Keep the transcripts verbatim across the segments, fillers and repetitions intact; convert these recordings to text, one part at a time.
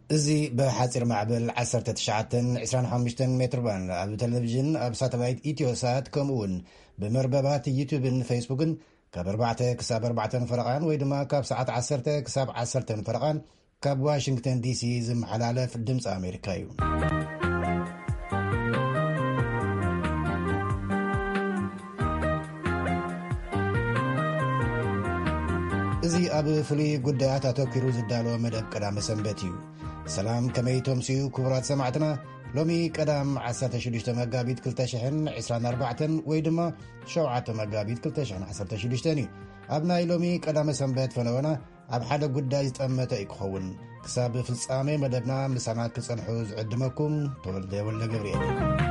እዙي بحصير معبل عشرة تشعتن عشرين وخمسة متر بان أب تلفزيون أب ساتلايت إيتيوسات كمون بمرببات يوتيوبن فيسبوكن كاب أربعة كساب أربعة فرقان ويدما كاب ساعة عشرة كساب عشرة فرقان كاب واشنطن دي سي زم حلالة في الدمس أمريكايو. እዙይ ኣብ ፍሉይ ጉዳያት ኣተኪሩ ዝዳለወ መደብ ቀዳመ ሰንበትዩ ሰላም ከመይቶም ሲዩ ክቡራት ሰማዕትና ሎሚ ቀዳም ዓሰርተ ሽዱሽተ መጋቢት ክልተ ሽሕን ዒስራን ኣርባዕተን ወይ ድማ ሸውዓተ መጋቢት ክልተ ሽሕን ዓሰርተ ሽዱሽተን እዩ። ኣብ ናይ ሎሚ ቀዳመ ሰንበት ፈነወና ኣብ ሓደ ጉዳይ ዝጠመተ ይክኸውን ክሳብ ፍጻሜ መደብና ምሳና ክጸንሑ ዝዕድመኩም ተወልደ ወልደ ገብርኤል።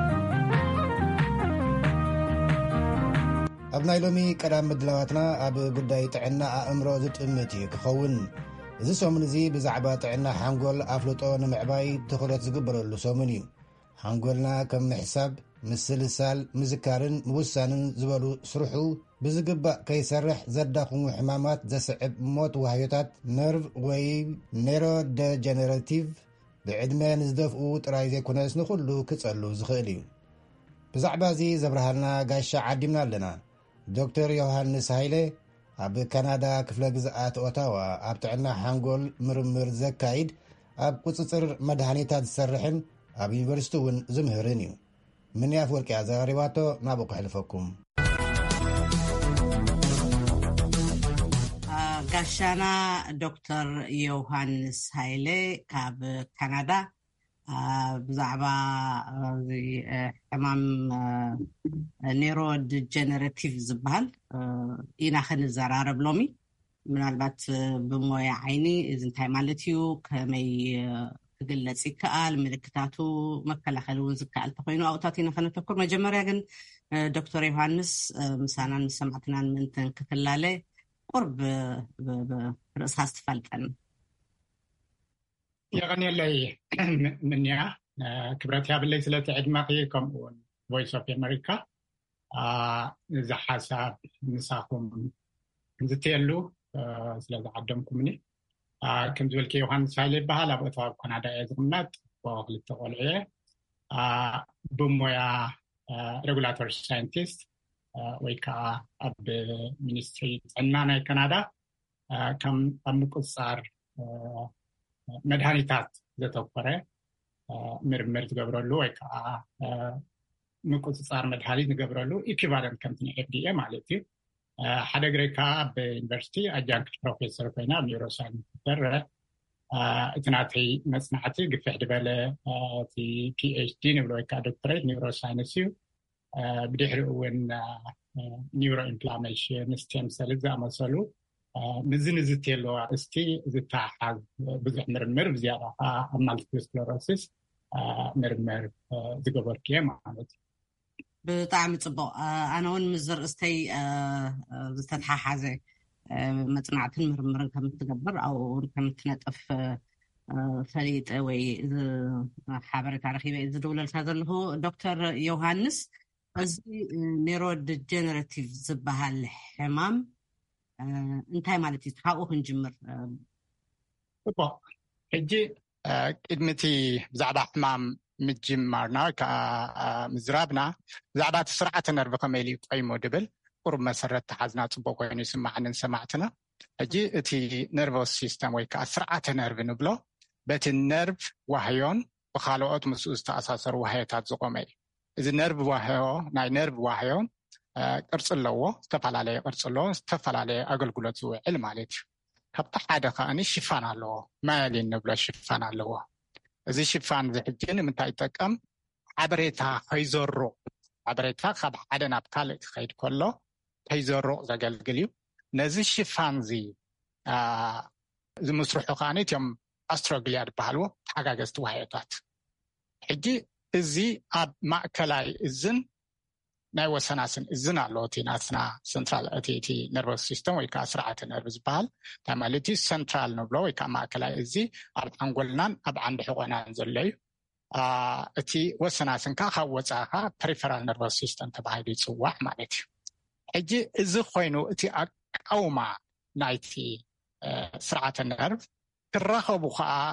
ኣብ ናይ ሎሚ ቀዳም ምድላዋትና ኣብ ጉዳይ ጥዕና ኣእምሮ ዝጥምት እዩ ክኸውን። እዚ ሰሙን እዚ ብዛዕባ ጥዕና ሓንጎል ኣፍልጦ ንምዕባይ ትኹረት ዝግበረሉ ሰሙን እዩ። ሓንጎልና ከም ምሕሳብ፣ ምስልሳል፣ ምዝካርን ምውሳንን ዝበሉ ስርሑ ብዝግባእ ከይሰርሕ ዘዳኽሙ ሕማማት ዘስዕብ ሞት ዋህዮታት ነርቭ ወይ ኔሮደጀነሬቲቭ ብዕድመ ንዝደፍኡ ጥራይ ዘይኮነስ ንኹሉ ክጸሉ ዝኽእል እዩ። ብዛዕባ እዚ ዘብርሃልና ጋሻ ዓዲምና ኣለና። ዶክተር ዮሃንስ ሃይለ ኣብ ካናዳ ክፍለ ግዝኣት ኦታዋ ኣብ ጥዕና ሓንጎል ምርምር ዘካይድ ኣብ ቁፅፅር መድሃኒታት ዝሰርሕን ኣብ ዩኒቨርሲቲ እውን ዝምህርን እዩ። ምንያፍ ወርቅያ ዘሪባቶ ናብኡ ክሕልፈኩም። ጋሻና ዶክተር ዮሃንስ ሃይለ ካብ ካናዳ ብዛዕባ ሕማም ኔሮደጀነሬቲቭ ዝበሃል ኢና ክንዘራረብ ሎሚ። ምናልባት ብሞያ ዓይኒ እዚ እንታይ ማለት እዩ፣ ከመይ ክግለጽ ይከኣል፣ ምልክታቱ መከላኸሊ እውን ዝከኣል ተኮይኑ ኣብታት ኢና ከነተኩር። መጀመርያ ግን ዶክተር ዮሃንስ ምሳናን ሰማዕትናን ምንትን ክትላለ ቁርብ ርእስኻ ዝተፈልጠን يغنيلي منيا كبرتي بالله سلطة عدمقي كم فويس اوف امريكا اذا حساب نساكم نزتيلو سلازا عدمكمني كم زولكي يوحنس هايلي بحال ابطواب كندا ازغمنات وغلط تغلعيه بمويا ريغولاتور ساينتيست ويكا اب مينستري عنانا كندا كم امقصار መድሃኒታት ዘተኮረ ምርምር ዝገብረሉ ወይ ከዓ ምቁፅፃር መድሃኒት ዝገብረሉ ኢኩቫለንት ከምቲ ኤፍ ዲ ኤ ማለት እዩ። ሓደ ግሬካ ብዩኒቨርሲቲ ኣጃንክት ፕሮፌሰር ኮይና ኒውሮሳይንስ ትሰርሕ እቲ ናተይ መፅናዕቲ ግፍሕ ዝበለ እቲ ፒኤችዲ ንብሎ ወይ ከዓ ዶክተሬት ኒውሮሳይንስ እዩ። ብድሕሪኡ እውን ኒውሮ ኢንፍላሜሽን፣ ስቴም ሴል ዝኣመሰሉ ምዝን ዝትየለዋ እስቲ ዝተሓዝ ብዙሕ ምርምር ብዝያዳ ኣብ ማልቲፕል ስክለሮሲስ ምርምር ዝገበርክየ ማለት እዩ። ብጣዕሚ ፅቡቅ። ኣነ እውን ምስ ርእስተይ ዝተተሓሓዘ መፅናዕትን ምርምርን ከም እትገብር ኣብኡ ከም እትነጥፍ ፈሊጠ ወይ ሓበሬታ ረኺበ ዝድውለልካ ዘለኹ ዶክተር ዮሃንስ፣ እዚ ኔሮደጀነሬቲቭ ዝበሃል ሕማም እንታይ ማለት እዩ? ካብኡ ክንጅምር። እቦ ሕጂ ቅድሚቲ ብዛዕባ ሕማም ምጅማርና ከዓ ምዝራብና ብዛዕባ እቲ ስርዓተ ነርቪ ከመይ ኢሉ ቆይሙ ድብል ቁሩብ መሰረት ተሓዝና ፅቡቅ ኮይኑ ይስማዓንን ሰማዕትና። ሕጂ እቲ ነርቨስ ሲስተም ወይ ከዓ ስርዓተ ነርቪ ንብሎ በቲ ነርቭ ዋህዮን ብካልኦት ምስኡ ዝተኣሳሰሩ ዋህዮታት ዝቆመ እዩ። እዚ ነርቭ ዋህዮ ናይ ነርቭ ዋህዮን ቅርጽ ኣለዎ፣ ዝተፈላለየ ቅርጽ ኣለዎ፣ ዝተፈላለየ ኣገልግሎት ዝውዕል ማለት እዩ። ካብቲ ሓደ ከዓኒ ሽፋን ኣለዎ፣ ማያሊን ንብሎ ሽፋን ኣለዎ። እዚ ሽፋን ዝሕጂ ንምንታይ ይጠቀም? ሓበሬታ ከይዘሩቕ፣ ሓበሬታ ካብ ሓደ ናብ ካልእ ክኸይድ ከሎ ከይዘሩቕ ዘገልግል እዩ። ነዚ ሽፋን እዚ ዝምስርሑ ከዓኒ እትዮም ኣስትሮግሊያ ዝበሃልዎ ተሓጋገዝቲ ዋህዮታት። ሕጂ እዚ ኣብ ማእከላይ እዝን ናይ ወሰናስን እዝን ኣለዎ። እቲ ናትና ሰንትራል እቲ ነርቨስ ሲስተም ወይ ከዓ ስርዓተ ነርቪ ዝበሃል እንታይ ማለት እዩ? ሰንትራል ንብሎ ወይ ከዓ ማእከላይ እዚ ኣብ ሓንጎልናን ኣብ ዓንዲ ሕቆናን ዘሎ እዩ። እቲ ወሰናስን ከዓ ካብ ወፃእካ ፐሪፈራል ነርቨስ ሲስተም ተባሂሉ ይፅዋዕ ማለት እዩ። ሕጂ እዚ ኮይኑ እቲ ኣቃውማ ናይቲ ስርዓተ ነርቭ ክራኸቡ ከዓ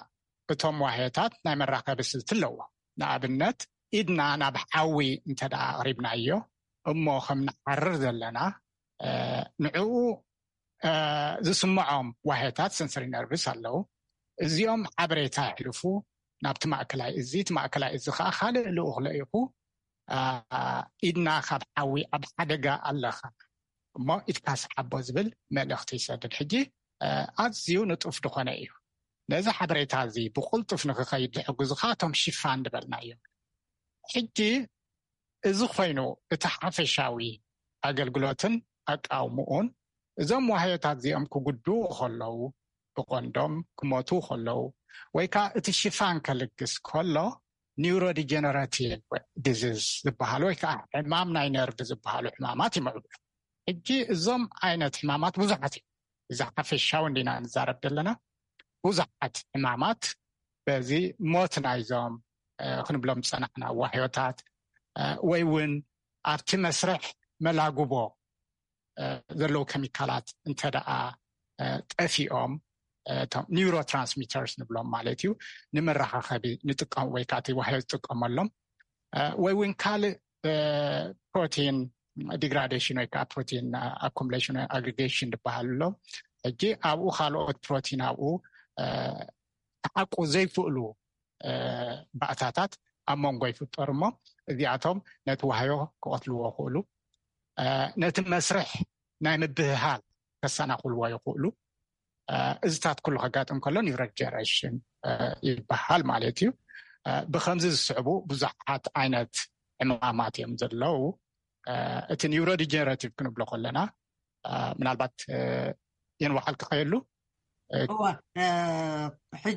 እቶም ዋህያታት ናይ መራከቢ ስልት ኣለዎ ንኣብነት ኢድና ናብ ሓዊ እንተዳ ቀሪብናዮ እሞ ከም ንዓርር ዘለና ንዕኡ ዝስምዖም ዋህያታት ሰንሰሪ ነርቭስ ኣለዉ እዚኦም ሓበሬታ ይሕልፉ ናብቲ ማእከላይ እዚ እቲ ማእከላይ እዚ ከዓ ካልእ ልኡኽ ለኢኹ ኢድና ካብ ሓዊ ኣብ ሓደጋ ኣለኻ እሞ ኢድካ ሰዓቦ ዝብል መልእኽቲ ይሰድድ ሕጂ ኣዝዩ ንጡፍ ድኾነ እዩ ነዚ ሓበሬታ እዚ ብቁልጡፍ ንክኸይድ ዝሕግዙ እቶም ሽፋን ንበልናዮም ሕጂ እዚ ኮይኑ እቲ ሓፈሻዊ ኣገልግሎትን ኣቃውምኡን እዞም ዋህያታት እዚኦም ክጉድኡ ከለዉ ብቆንዶም ክሞቱ ከለዉ ወይ ከዓ እቲ ሽፋን ከልግስ ከሎ ኒውሮዲጀነራቲቭ ዲዚዝ ዝበሃሉ ወይ ከዓ ሕማም ናይ ነርቭ ዝበሃሉ ሕማማት ይምዕብሉ ሕጂ እዞም ዓይነት ሕማማት ብዙሓት እዮም እዚ ሓፈሻዊ እንዲና ንዛረብ ዘለና ብዙሓት ሕማማት በዚ ሞት ናይዞም ክንብሎም ፀናሕና ዋህያታት ወይ እውን ኣብቲ መስርሕ መላጉቦ ዘለዉ ኬሚካላት እንተደኣ ጠፊኦም እቶም ኒውሮ ትራንስሚተርስ ንብሎም ማለት እዩ ንመራኻኸቢ ንጥቀም ወይ ከዓ እቲ ዋህያ ዝጥቀመሎም ወይ እውን ካልእ ፕሮቲን ዲግራዴሽን ወይ ከዓ ፕሮቲን አኩሙሌሽን አግሪጌሽን ዝበሃሉ ሕጂ ኣብኡ ካልኦት ፕሮቲን ኣብኡ ተዓቁ ዘይፍእሉ ባእታታት ኣብ መንጎ ይፍጠሩ እሞ እዚኣቶም ነቲ ዋህዮ ክቐትልዎ ይኽእሉ ነቲ መስርሕ ናይ ምብህሃል ከሰናኽልዎ ይኽእሉ እዚታት ኩሉ ከጋጥም ከሎ ኒውሮዲጀነሬሽን ይበሃል ማለት እዩ ብከምዚ ዝስዕቡ ብዙሓት ዓይነት ሕማማት እዮም ዘለዉ እቲ ኒውሮዲጀነሬቲቭ ክንብሎ ከለና ምናልባት የንዋሓል ክኸየሉ እዋ ሕጂ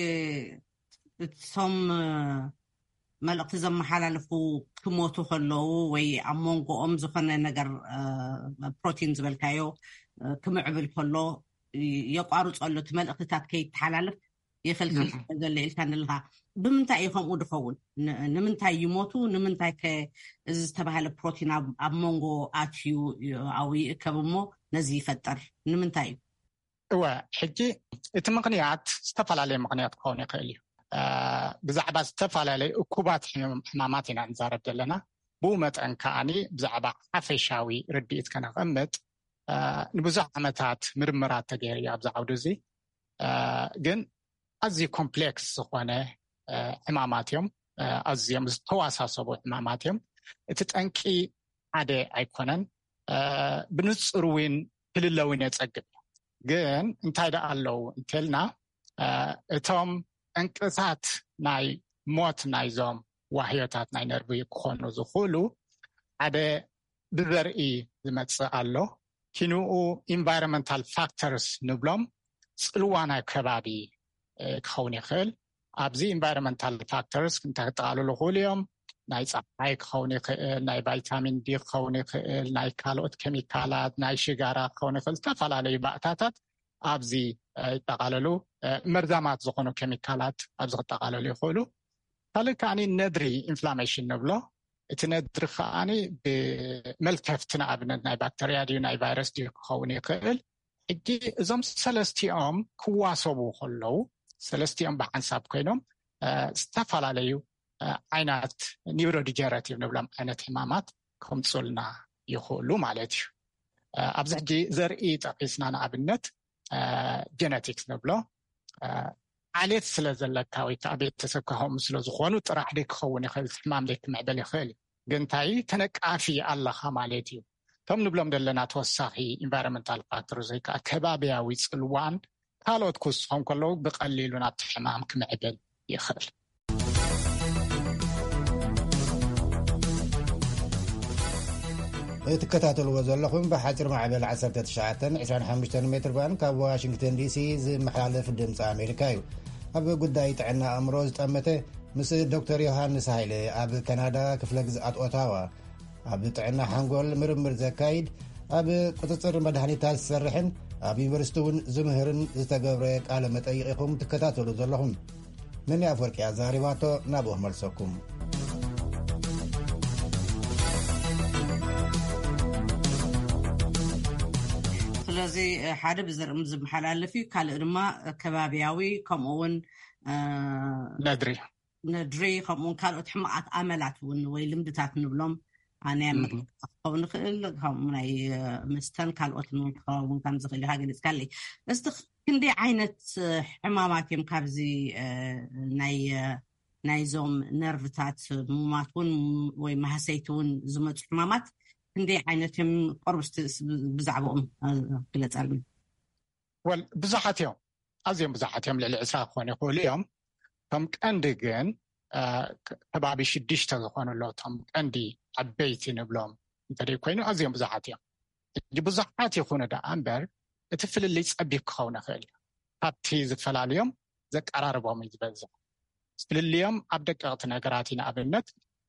እቶም መልእኽቲ ዘመሓላልፉ ክሞቱ ከለዉ ወይ ኣብ መንጎኦም ዝኾነ ነገር ፕሮቲን ዝበልካዮ ክምዕብል ከሎ የቋርፀሉ እቲ መልእኽትታት ከይተሓላለፍ የፈልክል ዘሎ ኢልካ ንልካ ብምንታይ እዩ ከምኡ ድኸውን ንምንታይ ይሞቱ ንምንታይ እዚ ዝተባሃለ ፕሮቲን ኣብ መንጎ ኣትዩ ኣብ ይእከብ እሞ ነዚ ይፈጠር ንምንታይ እዩ እወ ሕጂ እቲ ምክንያት ዝተፈላለየ ምክንያት ክኸውን ይኽእል እዩ ብዛዕባ ዝተፈላለዩ እኩባት ሕማማት ኢና ንዛረብ ዘለና ብኡ መጠን ከዓኒ ብዛዕባ ሓፈሻዊ ርድኢት ከነቐምጥ ንብዙሕ ዓመታት ምርምራት ተገይሩ ኣብዚ ዓውዲ እዚ ግን ኣዝዩ ኮምፕሌክስ ዝኾነ ሕማማት እዮም ኣዝዮም ዝተዋሳሰቡ ሕማማት እዮም እቲ ጠንቂ ሓደ ኣይኮነን ብንጹር እውን ክልለው የጸግብ ግን እንታይ ደኣ ኣለዉ እንተልና እቶም ጠንቅታት ናይ ሞት ናይዞም ዋህያታት ናይ ነርቪ ክኾኑ ዝኽእሉ ሓደ ብዘርኢ ዝመጽእ ኣሎ ኪንኡ ኢንቫይሮንመንታል ፋክተርስ ንብሎም ጽልዋ ናይ ከባቢ ክኸውን ይኽእል ኣብዚ ኢንቫይሮንመንታል ፋክተርስ እንታይ ክጠቃልሉ ይኽእሉ እዮም ናይ ፀሓይ ክኸውን ይኽእል ናይ ቫይታሚን ዲ ክኸውን ይኽእል ናይ ካልኦት ኬሚካላት ናይ ሽጋራ ክኸውን ይኽእል ዝተፈላለዩ ባእታታት ኣብዚ ይጠቃለሉ መርዛማት ዝኾኑ ኬሚካላት ኣብዚ ክጠቃለሉ ይኽእሉ ካልእ ከዓኒ ነድሪ ኢንፍላሜሽን ንብሎ እቲ ነድሪ ከዓኒ ብመልከፍቲ ንኣብነት ናይ ባክተርያ ድዩ ናይ ቫይረስ ድዩ ክኸውን ይኽእል ሕጂ እዞም ሰለስቲኦም ክዋሰቡ ከለዉ ሰለስቲኦም ብሓንሳብ ኮይኖም ዝተፈላለዩ ዓይነት ኒውሮዲጀነሬቲቭ ንብሎም ዓይነት ሕማማት ከምፅልና ይኽእሉ ማለት እዩ ኣብዚ ሕጂ ዘርኢ ጠቂስና ንኣብነት ጀነቲክስ ንብሎ ዓሌት ስለ ዘለካ ወይ ከዓ ቤተሰብካ ከምኡ ስለ ዝኾኑ ጥራሕ ደይ ክኸውን ይኽእል ሕማም ደይ ክምዕበል ይኽእል ግን እንታይ ተነቃፊ ኣለኻ ማለት እዩ እቶም ንብሎም ዘለና ተወሳኺ ኢንቫይሮንመንታል ፋክተርስ ወይ ከዓ ከባቢያዊ ፅልዋን ካልኦት ክውስኾም ከለዉ ብቐሊሉ ናብቲ ሕማም ክምዕብል ይኽእል እትከታተልዎ ዘለኹም ብሓፂር ማዕበል ዓሰርተ ትሽዓተ ዒስራን ሓሙሽተን ሜትር ባንድ ካብ ዋሽንግተን ዲሲ ዝመሓላለፍ ድምፂ ኣሜሪካ እዩ ኣብ ጉዳይ ጥዕና ኣእምሮ ዝጠመተ ምስ ዶክተር ዮሃንስ ሃይለ ኣብ ካናዳ ክፍለ ግዝኣት ኦታዋ ኣብ ጥዕና ሓንጎል ምርምር ዘካይድ ኣብ ቁፅፅር መድሃኒታት ዝሰርሕን ኣብ ዩኒቨርስቲ እውን ዝምህርን ዝተገብረ ቃለ መጠይቕ ኢኹም ትከታተሉ ዘለኹም መን ኣፈወርቂ ዛሪባቶ ናብኡ መልሰኩም ስለዚ ሓደ ብዘርእም ዝመሓላለፍ እዩ ካልእ ድማ ከባቢያዊ ከምኡውን ነድሪ ነድሪ ከምኡውን ካልኦት ሕማቃት ኣመላት እውን ወይ ልምድታት ንብሎም ኣነ ክኸውን ንኽእል ከምኡ ናይ መስተን ካልኦትን ክኸውን ከም ዝኽእል ኢኻ ገሊፅካለይ። እስቲ ክንደይ ዓይነት ሕማማት እዮም ካብዚ ናይ ናይዞም ነርቭታት ሙማት እውን ወይ ማህሰይቲ እውን ዝመፁ ሕማማት ክንደይ ዓይነት እዮም? ቆርብስቲ ብዛዕባኦም ግለፀልኒ። ወል ብዙሓት እዮም፣ ኣዝዮም ብዙሓት እዮም። ልዕሊ ዕስራ ክኾኑ ይኽእሉ እዮም። ከም ቀንዲ ግን ከባቢ ሽዱሽተ ዝኾኑ ኣለዎም ቀንዲ ዓበይቲ ንብሎም እንተደይ ኮይኑ ኣዝዮም ብዙሓት እዮም። ብዙሓት ይኹኑ ደኣ እምበር እቲ ፍልልይ ፀቢብ ክኸውን ይኽእል እዩ። ካብቲ ዝፈላለዮም ዘቀራርቦም እዩ ዝበዝሕ። ፍልልዮም ኣብ ደቀቕቲ ነገራት ኢና ኣብነት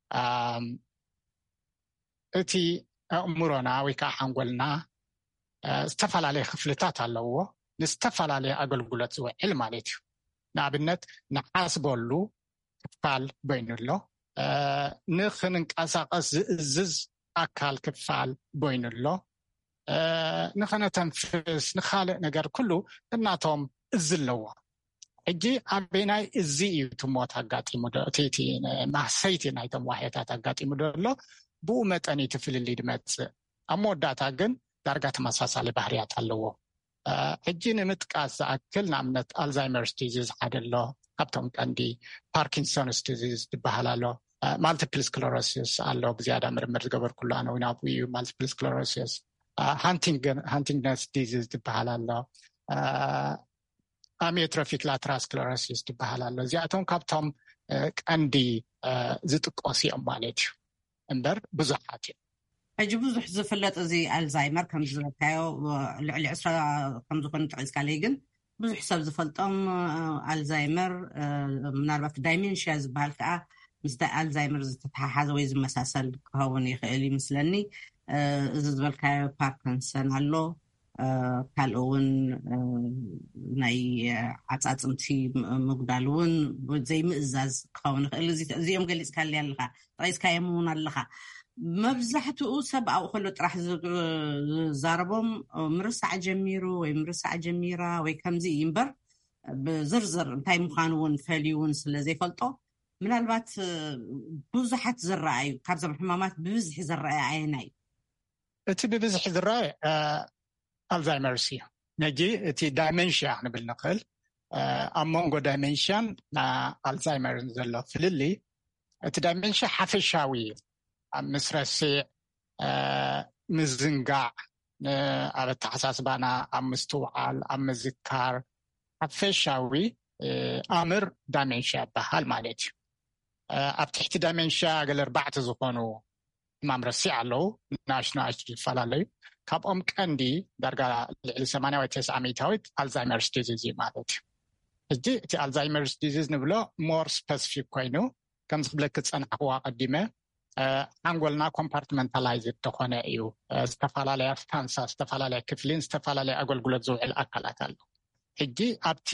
እቲ ኣእምሮና ወይ ከዓ ሓንጎልና ዝተፈላለየ ክፍልታት ኣለዎ፣ ንዝተፈላለየ ኣገልግሎት ዝውዕል ማለት እዩ። ንኣብነት ንሓስበሉ ክፋል በይኑ ኣሎ፣ ንኽንንቀሳቐስ ዝእዝዝ ኣካል ክፋል በይኑ ኣሎ፣ ንኸነተንፍስ ንኻልእ ነገር ኩሉ እናቶም እዝ ኣለዎ። ሕጂ ኣበናይ እዚ እዩ ትሞት ኣጋጢሙ ዶ እቲ ማህሰይቲ ናይቶም ዋሕያታት ኣጋጢሙ ዶ ኣሎ ብኡ መጠን እቲ ፍልልይ ድመፅእ። ኣብ መወዳእታ ግን ዳርጋ ተመሳሳሊ ባህርያት ኣለዎ። ሕጂ ንምጥቃስ ዝኣክል ንኣብነት ኣልዛይመርስ ዲዚዝ ሓደ ኣሎ፣ ካብቶም ቀንዲ ፓርኪንሶንስ ዲዚዝ ዝበሃል ኣሎ፣ ማልቲፕል ስክለሮሲስ ኣሎ። ብዝያዳ ምርምር ዝገበር ኩሉ ኣነ እውን ኣብኡ እዩ። ማልቲፕል ስክለሮሲስ፣ ሃንቲንግነስ ዲዚዝ ዝበሃል ኣሎ፣ ኣሚዮትሮፊክ ላተራል ስክለሮሲስ ዝበሃል ኣሎ። እዚኣቶም ካብቶም ቀንዲ ዝጥቀሱ እዮም ማለት እዩ እምበር ብዙሓት እዮም። ሕጂ ብዙሕ ዝፍለጥ እዚ ኣልዛይመር ከም ዝበልካዮ ልዕሊ ዕስራ ከም ዝኾኑ ጠቂስካለይ፣ ግን ብዙሕ ሰብ ዝፈልጦም ኣልዛይመር ምናልባት ዳይሜንሽያ ዝበሃል ከዓ ምስ ኣልዛይመር ዝተተሓሓዘ ወይ ዝመሳሰል ክኸውን ይኽእል ይምስለኒ። እዚ ዝበልካዮ ፓርኪንሰን ኣሎ፣ ካልኦ እውን ናይ ዓፃፅምቲ ምጉዳል እውን ዘይምእዛዝ ክኸውን ይኽእል። እዚኦም ገሊፅካለይ ኣለካ፣ ጠቂስካዮም እውን ኣለካ። መብዛሕትኡ ሰብ ኣብኡ ከሎ ጥራሕ ዝዛረቦም ምርሳዕ ጀሚሩ ወይ ምርሳዕ ጀሚራ ወይ ከምዚ እዩ እምበር ብዝርዝር እንታይ ምዃኑ እውን ፈልዩውን ስለዘይፈልጦ ምናልባት ብዙሓት ዝረአዩ ካብዞም ሕማማት ብብዝሒ ዝረአየ ኣየና እዩ? እቲ ብብዝሒ ዝረአየ ኣልዛይመርስ እዩ። ነጂ እቲ ዳይሜንሽያ ክንብል ንኽእል። ኣብ መንጎ ዳይሜንሽያን ና ኣልዛይመርን ዘሎ ፍልሊ እቲ ዳይሜንሽያ ሓፈሻዊ ኣብ ምስረስዕ ምዝንጋዕ ኣብ ኣተሓሳስባና ኣብ ምስትውዓል ኣብ ምዝካር ሓፈሻዊ ኣምር ዳይሜንሽያ ይበሃል ማለት እዩ። ኣብ ትሕቲ ዳይሜንሽያ ገለ ኣርባዕተ ዝኾኑ ሕማም ረሲዕ ኣለዉ፣ ናሽ ናሽ ዝፈላለዩ። ካብኦም ቀንዲ ዳርጋ ልዕሊ ሰማንያ ወይ ተስዓ ሚእታዊት ኣልዛይመርስ ዲዚዝ እዩ ማለት እዩ። ሕጂ እቲ ኣልዛይመርስ ዲዚዝ ንብሎ ሞር ስፐሲፊክ ኮይኑ ከም ዝክብለክ ፀናሕዋ ቀዲመ ሓንጎልና ኮምፓርትመንታላይዝድ ተኾነ እዩ። ዝተፈላለያ ፋንሳ ዝተፈላለያ ክፍሊን ዝተፈላለያ ኣገልግሎት ዝውዕል ኣካላት ኣሎ። ሕጂ ኣብቲ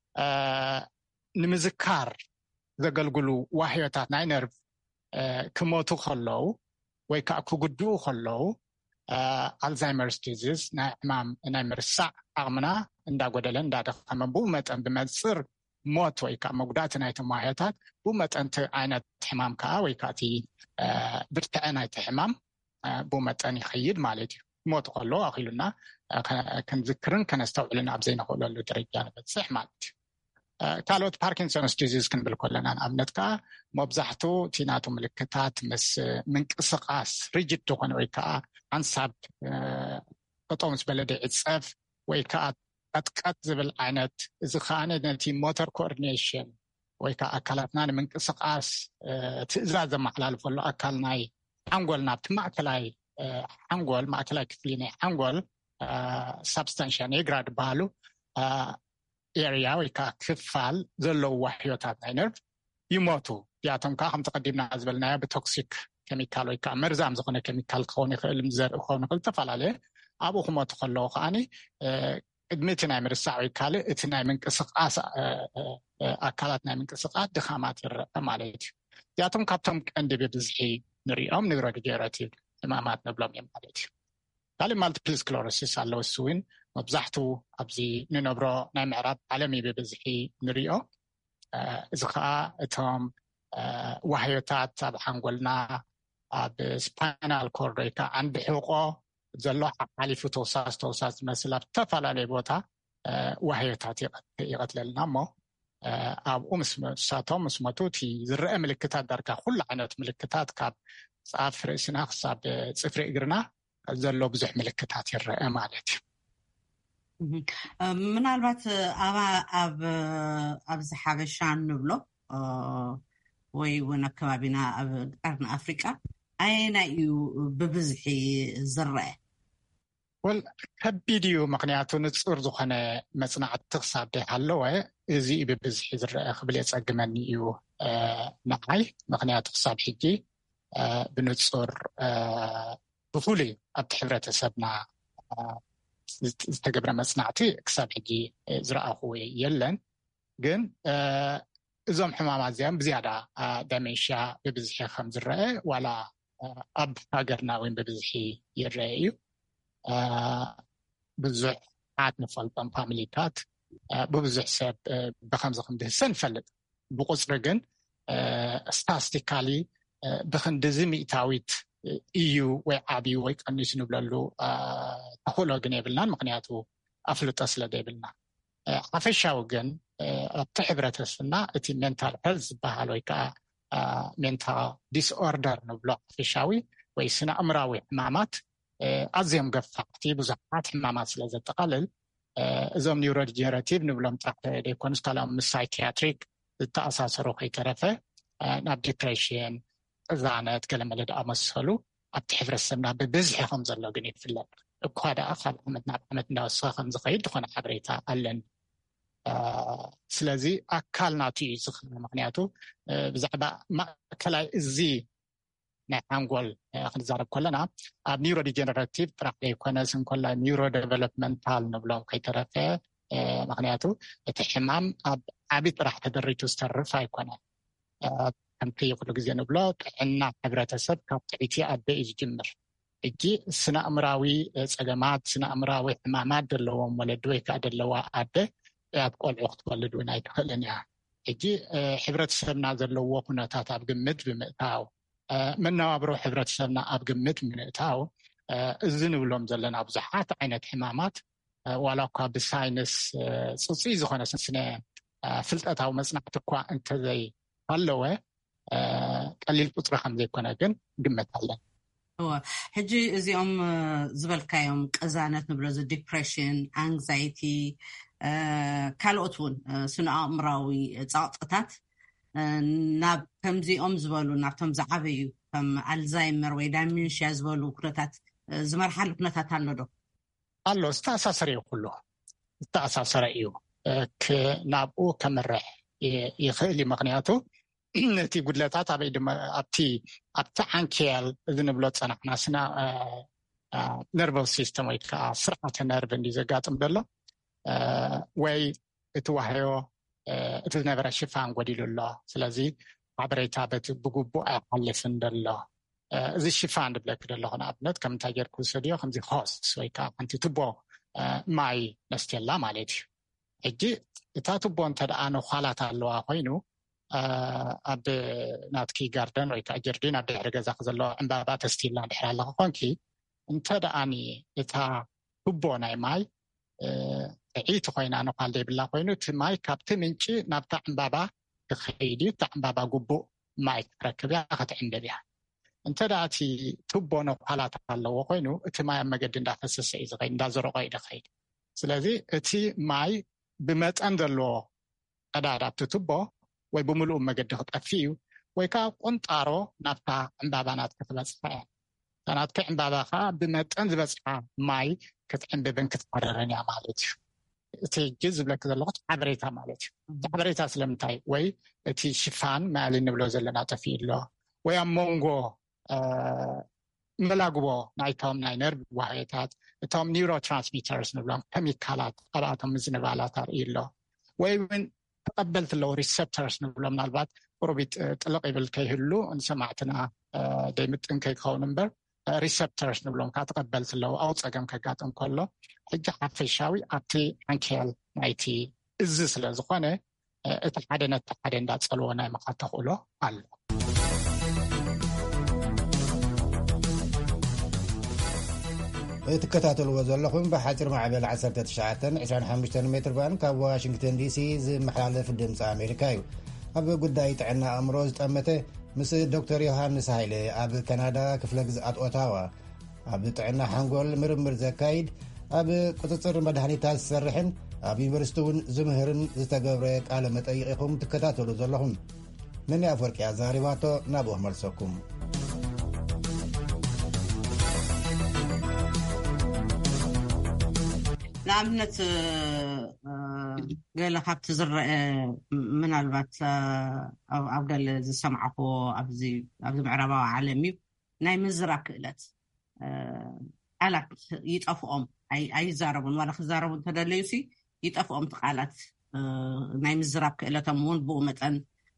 ንምዝካር ዘገልግሉ ዋሕዮታት ናይ ነርቭ ክሞቱ ከለዉ ወይ ከዓ ክጉድኡ ከለዉ ኣልዛይመርስ ዲዚዝ ናይ ሕማም ናይ ምርሳዕ ዓቕምና እንዳጎደለ እንዳደኸመ ብኡ መጠን ብመፅር ሞት ወይ ከዓ መጉዳእቲ ናይቶም ዋሕዮታት ብኡ መጠንቲ ዓይነት ሕማም ከዓ ወይ ከዓ እቲ ብርትዐ ናይቲ ሕማም ብኡ መጠን ይኸይድ ማለት እዩ። ሞት ከለዉ ኣኺሉና ክንዝክርን ከነስተውዕልን ኣብ ዘይንኽእለሉ ደረጃ ንበፅሕ ማለት እዩ። ካልኦት ፓርኪንሶንስ ዲዚዝ ክንብል ከለና ንኣብነት ከዓ መብዛሕትኡ እቲ ናቱ ምልክታት ምስ ምንቅስቃስ ሪጅድ ዝኾነ ወይ ከዓ ሓንሳብ ጠጠው ምስ በለ ይዕፀፍ ወይ ከዓ ቀጥቀጥ ዝብል ዓይነት፣ እዚ ከዓ ነቲ ሞተር ኮኦርዲኔሽን ወይ ከዓ ኣካላትና ንምንቅስቃስ ትእዛዝ ዘመሓላልፈሉ ኣካል ናይ ሓንጎል ናብቲ ማእከላይ ሓንጎል ማእከላይ ክፍሊ ናይ ሓንጎል ሳብስታንሽያ ኔግራ ዝበሃሉ ኤርያ ወይ ከዓ ክፋል ዘለዉ ዋሕዮታት ናይ ነርቭ ይሞቱ። እዚኣቶም ከዓ ከም ተቀዲምና ዝበልናዮ ብቶክሲክ ኬሚካል ወይ ከዓ መርዛም ዝኾነ ኬሚካል ክኸውን ይኽእል፣ ዘርኢ ክኸውን ይኽእል፣ ዝተፈላለየ ኣብኡ ክሞቱ ከለዉ ከዓኒ ቅድሚ እቲ ናይ ምርሳዕ ወይ ካልእ እቲ ናይ ምንቅስቃስ ኣካላት ናይ ምንቅስቃስ ድኻማት ይረአ ማለት እዩ። እዚኣቶም ካብቶም ቀንዲ ብብዝሒ ንሪኦም ኒውሮዲጀነሬቲቭ ሕማማት ንብሎም እዮም ማለት እዩ። ካልእ ማልቲፕል ስክለሮሲስ ኣለዉ። እሱ እውን መብዛሕትኡ ኣብዚ ንነብሮ ናይ ምዕራብ ዓለም ብብዝሒ ንሪኦ። እዚ ከዓ እቶም ዋህዮታት ኣብ ሓንጎልና ኣብ ስፓይናል ኮርድ ወይ ከዓ ዓንዲ ሕቆ ዘሎ ሓሊፉ ተወሳስ ተወሳስ ዝመስል ኣብ ዝተፈላለዩ ቦታ ዋህዮታት ይቀትለልና እሞ ኣብኡ ምስ ሳቶም ምስ ሞቱ እቲ ዝርአ ምልክታት ዳርጋ ኩሉ ዓይነት ምልክታት ካብ ጻፍ ርእስና ክሳብ ጽፍሪ እግርና ዘሎ ብዙሕ ምልክታት ይርአ ማለት እዩ። ምናልባት ኣብ ኣብ ኣብዚ ሓበሻ ንብሎ ወይ እውን ኣከባቢና ኣብ ቀርኒ ኣፍሪቃ ኣየና እዩ ብብዝሒ ዝርአ? ወል ከቢድ እዩ። ምክንያቱ ንጹር ዝኾነ መጽናዕቲ ክሳብ ደይሃለወ እዚ ብብዝሒ ዝርአ ክብል የጸግመኒ እዩ ንዓይ። ምክንያቱ ክሳብ ሕጂ ብንጹር ብፍሉይ ኣብቲ ሕብረተሰብና ዝተገብረ መጽናዕቲ ክሳብ ሕጂ ዝረኣኹ የለን። ግን እዞም ሕማማት እዚኦም ብዝያዳ ዳሜንሽያ ብብዝሒ ከም ዝርአ ዋላ ኣብ ሃገርና ወይም ብብዝሒ ይርአ እዩ። ብዙሕ ዓት ንፈልጦም ፋሚሊታት ብብዙሕ ሰብ ብከምዚ ክንድህሰ ንፈልጥ። ብቁፅሪ ግን ስታስቲካሊ ብክንዲዚ ሚእታዊት እዩ ወይ ዓብዩ ወይ ቀኒሱ ንብለሉ ተኽእሎ ግን የብልናን። ምክንያቱ ኣፍልጦ ስለ ዘይብልና። ሓፈሻዊ ግን ኣብቲ ሕብረተሰብና እቲ ሜንታል ሄልዝ ዝበሃል ወይ ከዓ ሜንታል ዲስኦርደር ንብሎ ሓፈሻዊ ወይ ስነ ኣእምራዊ ሕማማት ኣዝዮም ገፋሕቲ ብዙሓት ሕማማት ስለ ዘጠቃልል እዞም ኒውሮዲጀነሬቲቭ ንብሎም ጥራሕ ደይኮኑስ ካልኦም ምስ ሳይኪያትሪክ ዝተኣሳሰሩ ከይተረፈ ናብ ዲፕሬሽን፣ ቅዛነት፣ ገለመለ ዝኣመሰሉ ኣብቲ ሕብረተሰብና ብብዝሒ ከም ዘሎ ግን ይፍለጥ እኳ ደኣ ካብ ዓመት ናብ ዓመት እንዳወሰኸ ከም ዝኸይድ ዝኾነ ሓበሬታ ኣለን። ስለዚ ኣካል ናቱ እዩ ዝኽ ምክንያቱ ብዛዕባ ማእከላይ እዚ ናይ ሓንጎል ክንዛረብ ከለና ኣብ ኒውሮዲጀነሬቲቭ ጥራሕ ዘይኮነስ እንኮላ ኒውሮ ዴቨሎፕመንታል ንብሎም ከይተረፈ ምክንያቱ እቲ ሕማም ኣብ ዓብዪ ጥራሕ ተደሪቱ ዝተርፍ ኣይኮነን። ከምቲ ኩሉ ግዜ ንብሎ ጥዕና ሕብረተሰብ ካብ ትዕቢት ኣደ እዩ ዝጅምር። ሕጂ ስነ ኣእምራዊ ፀገማት ስነ ኣእምራዊ ሕማማት ዘለዎም ወለዲ ወይ ከዓ ዘለዋ ኣደ ኣብ ቆልዑ ክትወልድ እውን ኣይትኽእልን እያ። ሕጂ ሕብረተሰብና ዘለዎ ኩነታት ኣብ ግምት ብምእታው መነባብሮ ሕብረተሰብና ኣብ ግምት ብምእታው እዚ ንብሎም ዘለና ብዙሓት ዓይነት ሕማማት ዋላ እኳ ብሳይንስ ፅፁይ ዝኾነ ስነ ፍልጠታዊ መፅናዕቲ እኳ እንተዘይሃለወ ቀሊል ቁፅሪ ከም ዘይኮነ ግን ግምት ኣለን። ሕጂ እዚኦም ዝበልካዮም ቅዛነት ንብሎ ዚ ዲፕሬሽን፣ አንግዛይቲ ካልኦት እውን ስነ ኣእምራዊ ፀቕጥታት ናብ ከምዚኦም ዝበሉ ናብቶም ዝዓበዩ ከም ኣልዛይመር ወይ ዳሜንሽያ ዝበሉ ኩነታት ዝመርሓሉ ኩነታት ኣሎ ዶ? ኣሎ። ዝተኣሳሰረ እዩ ኩሉ ዝተኣሳሰረ እዩ ናብኡ ከመርሕ ይኽእል እዩ። ምክንያቱ እቲ ጉድለታት ኣበይ ድማ ኣብቲ ኣብቲ ዓንኬል እዚ ንብሎ ፀናሕና ስና ነርቨስ ሲስተም ወይ ከዓ ስርዓተ ነርቭ እንዲ ዘጋጥም ዘሎ ወይ እቲ ዋህዮ እቲ ዝነበረ ሽፋን ጎዲሉ ኣሎ። ስለዚ ሓበሬታ በቲ ብግቡእ ኣይሓልፍን ዘሎ። እዚ ሽፋን ንብለክ ደለኹ ንኣብነት ከም እንታይ ጌርኩ ዝሰድዮ ከምዚ ሆስት ወይ ከዓ ሓንቲ ቱቦ ማይ ነስትየላ ማለት እዩ። ሕጂ እታ ቱቦ እንተደኣ ነኳላት ኣለዋ ኮይኑ ኣብ ናትኪ ጋርደን ወይ ከዓ ጀርዲን ኣብ ድሕሪ ገዛክ ዘለዎ ዕምባባ ተስትየላ ድሕሪ ኣለካ ኮንኪ እንተደኣኒ እታ ቱቦ ናይ ማይ ዕይቲ ኮይና ነኳል ዘይብላ ኮይኑ እቲ ማይ ካብቲ ምንጪ ናብታ ዕምባባ ክኸይድ እዩ። እታ ዕምባባ ግቡእ ማይ ክትረክብ እያ ክትዕንበብ እያ። እንተደኣ እቲ ቱቦ ነኳላት ኣለዎ ኮይኑ እቲ ማይ ኣብ መገዲ እንዳፈሰሰ እዩ ዝኸይድ እንዳዘረቆ እዩ ዝኸይድ። ስለዚ እቲ ማይ ብመጠን ዘለዎ ቀዳዳ ኣብቲ ቱቦ ወይ ብምሉእ መገዲ ክጠፊ እዩ ወይ ከዓ ቁንጣሮ ናብታ ዕምባባ ናትካ ክትበፅሓ እያ። ናትካ ዕምባባ ከዓ ብመጠን ዝበፅሓ ማይ ክትዕንብብን ክትመረረን እያ ማለት እዩ። እቲ ሕጂ ዝብለክ ዘለኹ ሓበሬታ ማለት እዩ። እቲ ሓበሬታ ስለምንታይ ወይ እቲ ሽፋን ማሊ ንብሎ ዘለና ጠፊኡ ኣሎ ወይ ኣብ መንጎ መላግቦ ናይቶም ናይ ነርቭ ዋህዮታት እቶም ኒውሮ ትራንስሚተርስ ንብሎም ኬሚካላት ኣብኣቶም ምዝንባላት ኣርኢ ኣሎ ወይ እውን ተቐበልቲ ኣለዉ ሪሰፕተርስ ንብሎም ምናልባት ቁርቢት ጥልቕ ይብል ከይህሉ ንሰማዕትና ደይምጥን ከይክኸውን እምበር ሪሰፕተርስ ንብሎም ከዓ ተቐበልቲ ኣለዉ ኣብ ፀገም ከጋጥም ከሎ ሕጂ ሓፈሻዊ ኣብቲ ዓንኬል ናይቲ እዚ ስለ ዝኾነ እቲ ሓደ ነቲ ሓደ እንዳጸልዎ ናይ ምኻድ ተኽእሎ ኣሎ። እትከታተልዎ ዘለኹም ብሓፂር ማዕበል ዓሰርተ ትሽዓተ ዒስራን ሓሙሽተን ሜትር ባንድ ካብ ዋሽንግተን ዲሲ ዝመሓላለፍ ድምፂ ኣሜሪካ እዩ። ኣብ ጉዳይ ጥዕና ኣእምሮ ዝጠመተ ምስ ዶክተር ዮሃንስ ሃይለ ኣብ ካናዳ ክፍለ ግዝኣት ኦታዋ ኣብ ጥዕና ሓንጎል ምርምር ዘካይድ ኣብ ቁፅፅር መድሃኒታት ዝሰርሕን ኣብ ዩኒቨርስቲ እውን ዝምህርን ዝተገብረ ቃለ መጠይቕ ኢኹም ትከታተሉ ዘለኹም። መን ኣፈወርቅያ ዛሪባቶ ናብኡ መልሰኩም። ንኣብነት ገለ ካብቲ ዝረአ ምናልባት ኣብ ገለ ዝሰምዓኹ ኣብዚ ኣብዚ ምዕራባዊ ዓለም እዩ ናይ ምዝራብ ክእለት ቃላት ይጠፍኦም ኣይዛረቡን ዋላ ክዛረቡ እንተደለዩሲ ይጠፍኦም ቃላት ናይ ምዝራብ ክእለቶም እውን ብኡ መጠን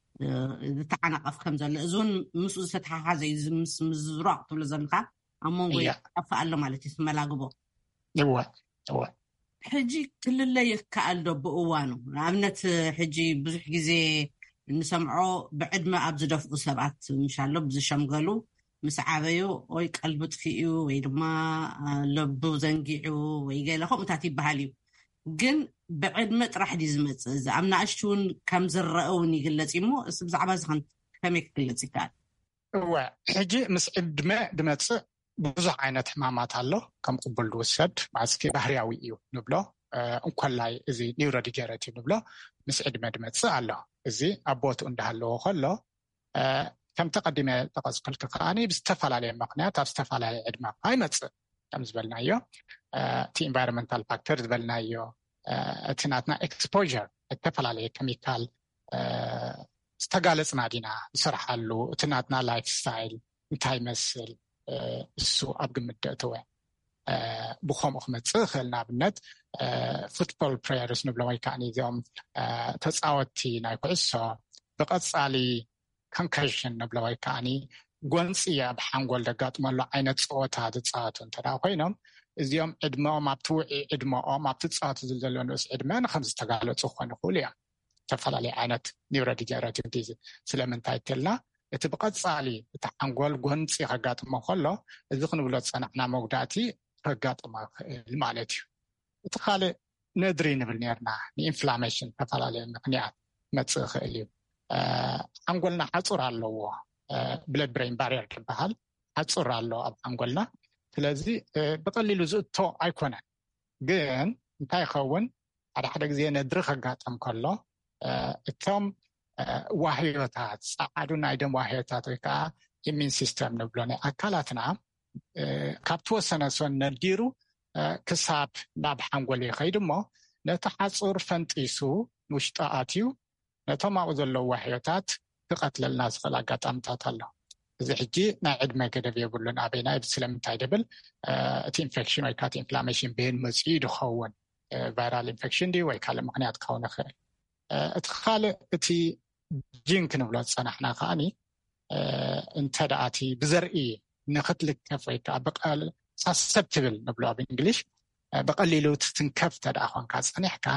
ዝተዓናቐፍ ከም ዘሎ እዚ እውን ምስኡ ዝተተሓሓዘ እዩ ምስ ምዝራቕ ትብሎ ዘለካ ኣብ መንጎ ይጠፍእ ኣሎ ማለት እዩ ስመላግቦ ይዋ ይዋ ሕጂ ክልለይ ይከኣል ዶ ብእዋኑ ንኣብነት ሕጂ ብዙሕ ግዜ እንሰምዖ ብዕድመ ኣብ ዝደፍኡ ሰባት ምሻሎ ብዝሸምገሉ ምስ ዓበዩ ወይ ቀልቢ ጥፊኡ ወይ ድማ ለቡ ዘንጊዑ ወይ ገለ ከምኡታት ይበሃል እዩ ግን ብዕድመ ጥራሕ ዲ ዝመፅእ እዚ ኣብ ንኣሽቱ እውን ከም ዝረአ እውን ይግለጽ እሞ እዚ ብዛዕባ እዚ ከመይ ክግለጽ ይከኣል? እዋ ሕጂ ምስ ዕድመ ድመፅእ ብዙሕ ዓይነት ሕማማት ኣሎ ከም ቅቡል ድውሰድ ማስኪ ባህርያዊ እዩ ንብሎ እንኳላይ እዚ ኒውሮዲጀነሬቲቭ ንብሎ ምስ ዕድመ ድመፅእ ኣሎ እዚ ኣብ ቦትኡ እንዳሃለዎ ከሎ ከም ተቀዲመ ተቐፅልክ ከኣኒ ብዝተፈላለየ ምክንያት ኣብ ዝተፈላለየ ዕድመ ኣይመፅእ ከም ዝበልናዮ እቲ ኢንቫይሮንመንታል ፋክተር ዝበልናዮ እቲ ናትና ኤክስፖዠር ዝተፈላለዩ ኬሚካል ዝተጋለፅና ዲና ዝስርሓሉ እቲ ናትና ላይፍ ስታይል እንታይ ይመስል እሱ ኣብ ግምት ደእተወ ብኸምኡ ክመፅእ ይኽእል ንኣብነት ፉትቦል ፕሌየርስ ንብሎ ወይ ከዓኒ እዚኦም ተፃወቲ ናይ ኩዕሶ ብቐፃሊ ኮንከሽን ንብሎ ወይ ከዓኒ ጎንፂ ኣብ ሓንጎል ደጋጥመሉ ዓይነት ፀወታ ዝፃወቱ እንተዳ ኮይኖም እዚኦም ዕድመኦም ኣብቲ ውዒ ዕድመኦም ኣብቲ ፀወቱ ዘሎ ንእስ ዕድመ ንከም ዝተጋለፁ ክኾኑ ይኽእሉ እዮም ዝተፈላለዩ ዓይነት ኒውሮዲጀነሬቲቭ ዲዚዝ ስለምንታይ ትልና እቲ ብቐፃሊ እቲ ሓንጎል ጎንፂ ከጋጥሞ ከሎ እዚ ክንብሎ ፀናሕና መጉዳእቲ ከጋጥሞ ይኽእል ማለት እዩ። እቲ ካልእ ነድሪ ንብል ነርና ንኢንፍላሜሽን ዝተፈላለዩ ምክንያት መፅእ ይኽእል እዩ። ሓንጎልና ሓፁር ኣለዎ ብለድ ብሬን ባሪየር ዝበሃል ሓፁር ኣሎ ኣብ ሓንጎልና ስለዚ ብቐሊሉ ዝእቶ ኣይኮነን ግን እንታይ ይኸውን ሓደ ሓደ ግዜ ነድሪ ከጋጥም ከሎ እቶም ዋህዮታት ፃዓዱ ናይ ደም ዋህዮታት ወይ ከዓ ኢሚን ሲስተም ንብሎ ናይ ኣካላትና ካብ ተወሰነ ሰን ነዲሩ ክሳብ ናብ ሓንጎል ይኸይድ እሞ ነቲ ሓፁር ፈንጢሱ ውሽጢ ኣትዩ ነቶም ኣብኡ ዘለዉ ዋህዮታት ክቐትለልና ዝኽእል ኣጋጣሚታት ኣሎ። እዚ ሕጂ ናይ ዕድመ ገደብ የብሉን ኣበይናይ ስለምንታይ ድብል እቲ ኢንፌክሽን ወይ ከዓ እቲ ኢንፍላሜሽን ብሄን መፅኡ ድኸውን ቫይራል ኢንፌክሽን ዲ ወይ ካልእ ምክንያት ክኸውን ይኽእል። እቲ ካልእ እቲ ጂን ክንብሎ ዝፀናሕና ከዓኒ እንተደኣቲ ብዘርኢ ንኽትልከፍ ወይ ከዓ ብቀል ሳሰፕትብል ንብሎ ኣብ እንግሊሽ ብቐሊሉ ትንከፍ ተደኣ ኮንካ ፀኒሕካ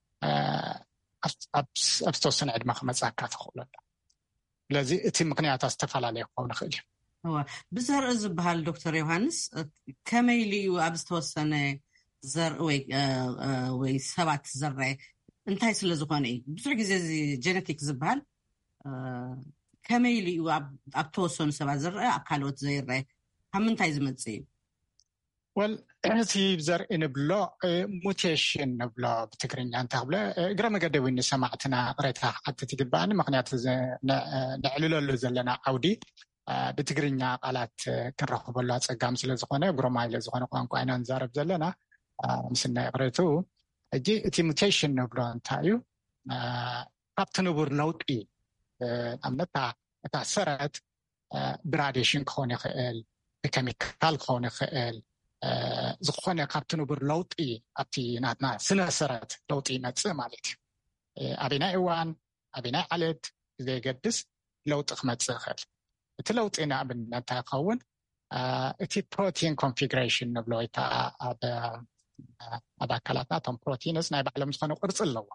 ኣብ ዝተወሰነ ዕድመ ክመፅካ ትኽእሎ ስለዚ እቲ ምክንያታት ዝተፈላለየ ክኸውን ይኽእል እዩ። ብዘርኢ ዝበሃል ዶክተር ዮሃንስ ከመይ ልዩ ኣብ ዝተወሰነ ዘርኢ ወይ ሰባት ዝረአ እንታይ ስለ ዝኾነ እዩ ብዙሕ ግዜ እዚ ጀነቲክ ዝበሃል ከመይ ልዩ ኣብ ተወሰኑ ሰባት ዝረአ ኣብ ካልኦት ዘይረአ ካብ ምንታይ ዝመፅእ እዩ? ወል እቲ ብዘርኢ ንብሎ ሙቴሽን ንብሎ ብትግርኛ እንታይ ክብሎ እግረ መገደብ ንሰማዕትና ቅሬታ ሓትት ይግባአኒ ምክንያቱ ንዕልለሉ ዘለና ዓውዲ ብትግርኛ ቃላት ክንረኽበሉ ኣፀጋም ስለ ዝኾነ ጉረማይለ ዝኾነ ቋንቋ ኢና ንዛረብ ዘለና ምስናይ ቅሬቱ ሕጂ እቲ ሙቴሽን ንብሎ እንታይ እዩ ካብቲ ንቡር ለውጢ ኣብነታ እታ ሰረት ብራዲሽን ክኸውን ይኽእል ብኬሚካል ክኸውን ይኽእል ዝኾነ ካብቲ ንቡር ለውጢ ኣብቲ ናትና ስነ ሰረት ለውጢ ይመፅእ ማለት እዩ። ኣበይናይ እዋን ኣበይናይ ዓለት ዘይገድስ ለውጢ ክመፅእ ይኽእል። እቲ ለውጢ ንኣብነት እንታይ ይኸውን እቲ ፕሮቲን ኮንፊግሬሽን ንብሎ ወይ ከዓ ኣብ ኣካላትና እቶም ፕሮቲንስ ናይ ባዕሎም ዝኾነ ቅርፂ ኣለዎ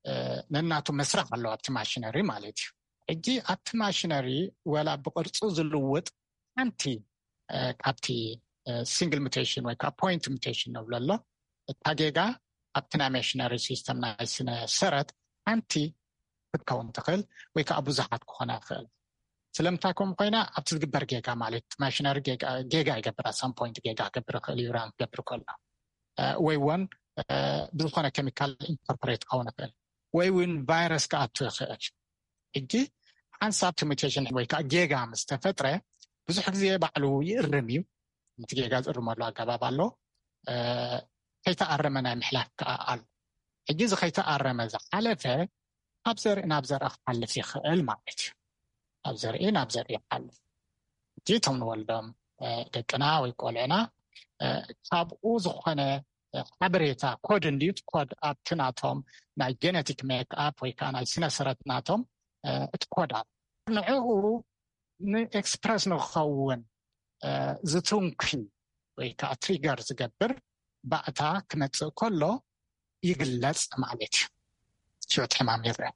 ነናቱ መስራዕ ኣለዎ ኣብቲ ማሽነሪ ማለት እዩ ሕጂ ኣብቲ ማሽነሪ ወላ ብቅርፁ ዝልውጥ ሓንቲ ካብቲ ሲንግል ሙቴሽን ወይ ከዓ ፖይንት ሙቴሽን ንብሎ ኣሎ እታ ጌጋ ኣብቲ ናይ ማሽነሪ ሲስተም ናይ ስነ ሰረት ሓንቲ ክትከውን ትኽእል ወይ ከዓ ብዙሓት ክኾና ይኽእል ስለምንታይ ከምኡ ኮይና ኣብቲ ዝግበር ጌጋ ማለት ማሽነሪ ጌጋ ይገብር ሳም ፖይንት ጌጋ ክገብር ይኽእል እዩ ራም ክገብር ከሎ ወይ እውን ብዝኾነ ኬሚካል ኢንኮርፖሬት ክኸውን ይኽእል ወይ እውን ቫይረስ ክኣቱ ይኽእል ሕጂ ሓንሳብ ሙቴሽን ወይ ከዓ ጌጋ ምስ ተፈጥረ ብዙሕ ግዜ ባዕሉ ይእርም እዩ እቲ ጌጋ ዝእርመሉ ኣገባብ ኣሎ ከይተኣረመ ናይ ምሕላፍ ከዓ ኣሎ ሕጂ እዚ ከይተኣረመ ዝሓለፈ ኣብ ዘርኢ ናብ ዘርኢ ክሓልፍ ይኽእል ማለት እዩ ኣብ ዘርኢ ናብ ዘርኢ ይሓልፍ ሕጂ እቶም ንወልዶም ደቅና ወይ ቆልዕና ካብኡ ዝኾነ ሓበሬታ ኮድ እንድዩ ኮድ ኣብቲ ናቶም ናይ ጄኔቲክ ሜክኣፕ ወይ ከዓ ናይ ስነ ሰረት ናቶም እቲ ኮድ ኣሎ ንዕኡ ንኤክስፕረስ ንክኸውን ዝትንኩ ወይ ከዓ ትሪገር ዝገብር ባእታ ክመፅእ ከሎ ይግለጽ ማለት እዩ ሽዑት ሕማም ይርአ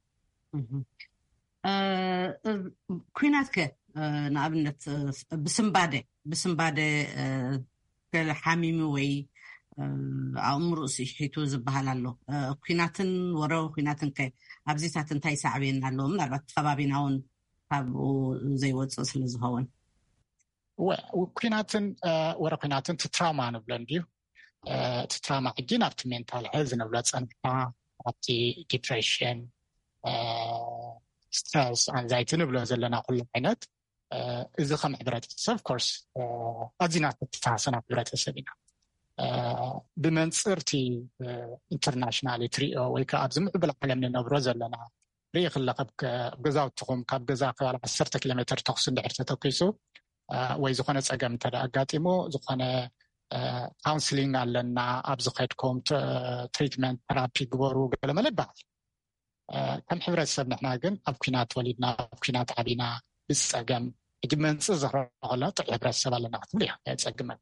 ኩናት ከ ንኣብነት ብስምባደ ብስምባደ ሓሚሙ ወይ ኣእምሮ ሲሒቱ ዝበሃል ኣሎ ኩናትን ወረው ኩናትን ከ ኣብዚታት እንታይ ሳዕቤና ኣሎ ምናልባት ከባቢና እውን ካብኡ ዘይወፅእ ስለ ዝኸውን ኩናትን ወረ ኩናትን ትትራውማ ንብሎ እንድዩ እቲ ትራውማ ሕጂ ናብቲ ሜንታል ሄልዝ ንብሎ ፀንሕና ኣብቲ ዲፕሬሽን ስትረስ አንዛይቲ ንብሎ ዘለና ኩሉ ዓይነት እዚ ከም ሕብረተሰብ ኮርስ ኣዝና ተተሓሰና ሕብረተሰብ ኢና ብመንፅርቲ ኢንተርናሽናል ትሪኦ ወይ ከዓ ኣብዚ ምዕብል ዓለም ንነብሮ ዘለና ርኢ ክለኸብ ገዛውትኹም ካብ ገዛ ከባቢ ዓሰርተ ኪሎ ሜትር ተኩስ እንድሕር ተተኪሱ ወይ ዝኾነ ፀገም እንተ ኣጋጢሞ ዝኾነ ካውንስሊንግ ኣለና ኣብዚ ከድኩም ትሪትመንት ተራፒ ግበሩ ገለ መለ ይበሃል ከም ሕብረተሰብ ንሕና ግን ኣብ ኩናት ወሊድና ኣብ ኩናት ዓቢና ብፀገም ሕጂ መንፅር ዝረኸሎ ጥዑ ሕብረተሰብ ኣለና ክትብል እያ የፀግመካ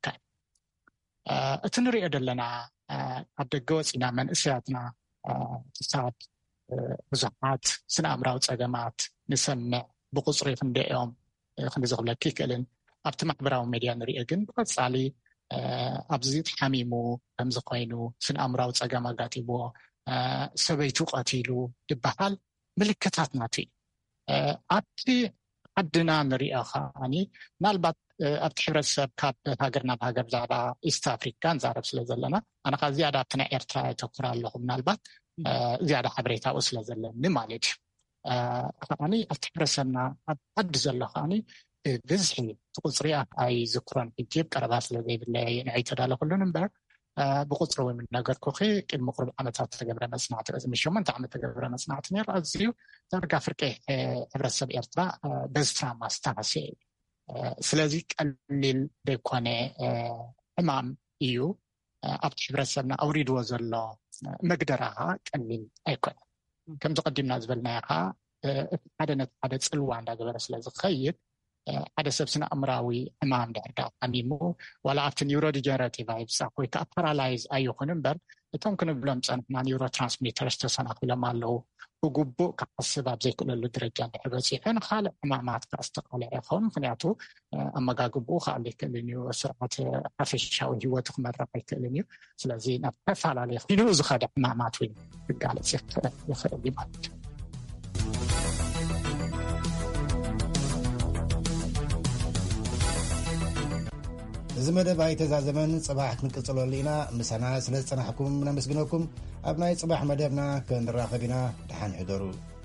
እቲ ንሪኦ ዘለና ኣብ ደገ ወፂና መንእሰያትና ክሳብ ብዙሓት ስነ ኣእምራዊ ፀገማት ንሰምዕ ብቁፅሪ ክንደኦም ክንዲ ዝኽብለክ ይክእልን ኣብቲ ማሕበራዊ ሚድያ ንሪኦ ግን ብቐፃሊ ኣብዚ ተሓሚሙ ከምዚ ኮይኑ ስነ ኣእምራዊ ፀገም ኣጋጢምዎ ሰበይቱ ቀቲሉ ይበሃል ምልክታት ናቱ እዩ ኣብቲ ዓድና ንሪኦ ከዓኒ ምናልባት ኣብቲ ሕብረተሰብ ካብ ሃገርና ብሃገር ብዛዕባ ኢስት ኣፍሪካ ንዛረብ ስለ ዘለና ኣነ ከዓ ዝያዳ ኣብቲ ናይ ኤርትራ የተኩራ ኣለኹ ምናልባት ዝያዳ ሓበሬታኡ ስለ ዘለኒ ማለት እዩ ከዓኒ ኣብቲ ሕብረተሰብና ኣብ ዓዲ ዘሎ ከዓኒ ብዝሒ ትቁፅሪ ኣይዝክሮን ሕጂ ቀረባ ስለ ዘይብለይ ንዐይ ተዳለኩሉን እምበር ብቁፅሪ ወይ ነገር ኮኺ ቅድሚ ቁርብ ዓመታት ተገብረ መፅናዕቲ ቅድሚ ሸሞንተ ዓመት ተገብረ መፅናዕቲ ነይሩ ኣዝዩ ዳርጋ ፍርቂ ሕብረተሰብ ኤርትራ በዚ ትራውማ ዝተሃስየ እዩ ስለዚ ቀሊል ዘይኮነ ሕማም እዩ ኣብቲ ሕብረተሰብና ኣውሪድዎ ዘሎ መግደራ ቀሊል ኣይኮነ ከምዚ ቀዲምና ዝበልናዮ ከዓ እቲ ሓደ ነቲ ሓደ ፅልዋ እንዳገበረ ስለ ዝኸይድ ሓደ ሰብ ስነ ኣእምራዊ ሕማም ድሕርዳ ሓሚሙ ዋላ ኣብቲ ኒውሮዲጀነሬቲቭ ኣይብፃሕ ወይ ከዓ ፓራላይዝ ኣይኹን እምበር እቶም ክንብሎም ፀንሕና ኒውሮ ትራንስሚተርስ ተሰናኺሎም ኣለዉ ብግቡእ ክሓስብ ኣብ ዘይክእለሉ ደረጃ እንድሕር በፂሑ ንካልእ ሕማማት ከዓ ዝተቃልዐ ይኸውን ምክንያቱ ኣመጋግብኡ ከዓ ኣይክእልን እዩ ስርዓት ሓፈሻዊ ሂወቱ ክመርሕ ኣይክእልን እዩ ስለዚ ናብ ተፈላለየ ኮይኑ ዝኸደ ሕማማት ወይ ክጋለፅ ይኽእል እዩ ማለት እዩ እዚ መደብ ኣይተዛዘመን ፅባሕ ክንቅፅለሉ ኢና ምሳና ስለ ዝፀናሕኩም ነመስግነኩም ኣብ ናይ ፅባሕ መደብና ክንራኸብ ኢና ድሓን ሕደሩ